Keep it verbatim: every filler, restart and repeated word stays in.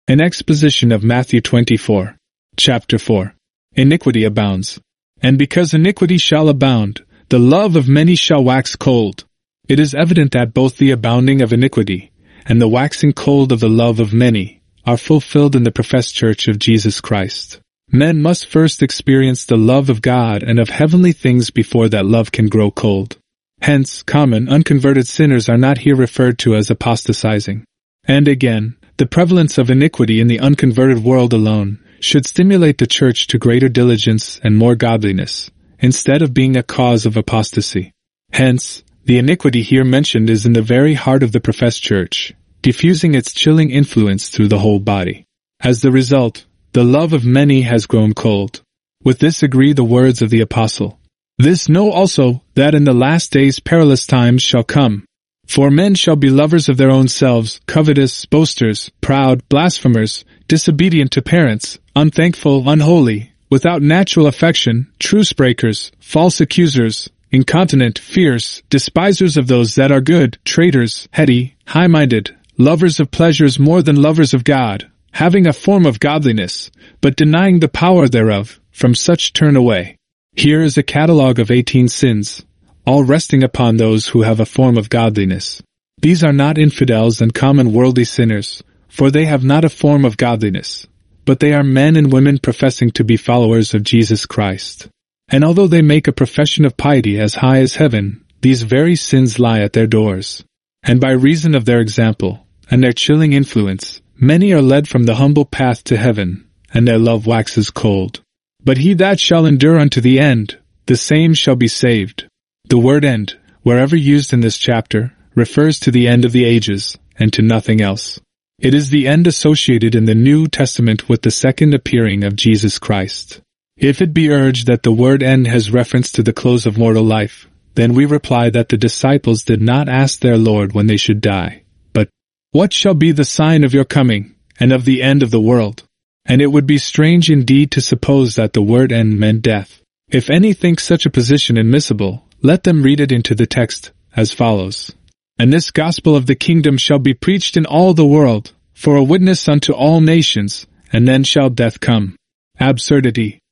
An exposition of Matthew twenty-four. Chapter four. Iniquity abounds. And because iniquity shall abound, the love of many shall wax cold. It is evident that both the abounding of iniquity and the waxing cold of the love of many are fulfilled in the professed Church of Jesus Christ. Men must first experience the love of God and of heavenly things before that love can grow cold. Hence, common, unconverted sinners are not here referred to as apostatizing. And again, the prevalence of iniquity in the unconverted world alone should stimulate the Church to greater diligence and more godliness, instead of being a cause of apostasy. Hence, the iniquity here mentioned is in the very heart of the professed Church, diffusing its chilling influence through the whole body. As the result, the love of many has grown cold. With this agree the words of the Apostle. This know also, that in the last days perilous times shall come. For men shall be lovers of their own selves, covetous, boasters, proud, blasphemers, disobedient to parents, unthankful, unholy, without natural affection, truce breakers, false accusers, incontinent, fierce, despisers of those that are good, traitors, heady, high-minded, lovers of pleasures more than lovers of God, having a form of godliness, but denying the power thereof. From such turn away. Here is a catalogue of eighteen sins, all resting upon those who have a form of godliness. These are not infidels and common worldly sinners, for they have not a form of godliness, but they are men and women professing to be followers of Jesus Christ. And although they make a profession of piety as high as heaven, these very sins lie at their doors. And by reason of their example, and their chilling influence, many are led from the humble path to heaven, and their love waxes cold. But he that shall endure unto the end, the same shall be saved. The word end, wherever used in this chapter, refers to the end of the ages, and to nothing else. It is the end associated in the New Testament with the second appearing of Jesus Christ. If it be urged that the word end has reference to the close of mortal life, then we reply that the disciples did not ask their Lord when they should die, but, "What shall be the sign of your coming, and of the end of the world?" And it would be strange indeed to suppose that the word end meant death. If any think such a position admissible, let them read it into the text, as follows. "And this gospel of the kingdom shall be preached in all the world, for a witness unto all nations, and then shall death come." Absurdity.